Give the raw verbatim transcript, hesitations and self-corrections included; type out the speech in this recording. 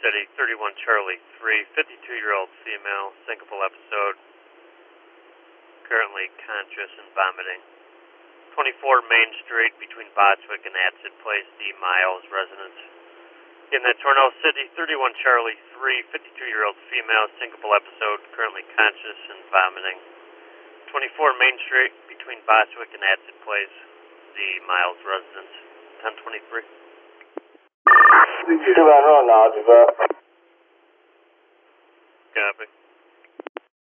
City, thirty-one Charlie three, fifty-two-year-old female, syncopal episode, currently conscious and vomiting. twenty-four Main Street between Botswick and Atsid Place, D. Miles, residence. In that Tornell City, thirty-one Charlie three, fifty-two-year-old female, syncopal episode, currently conscious and vomiting. twenty-four Main Street between Botswick and Atsid Place, D. Miles, residence. ten twenty-three. Two man run now, develop. Copy.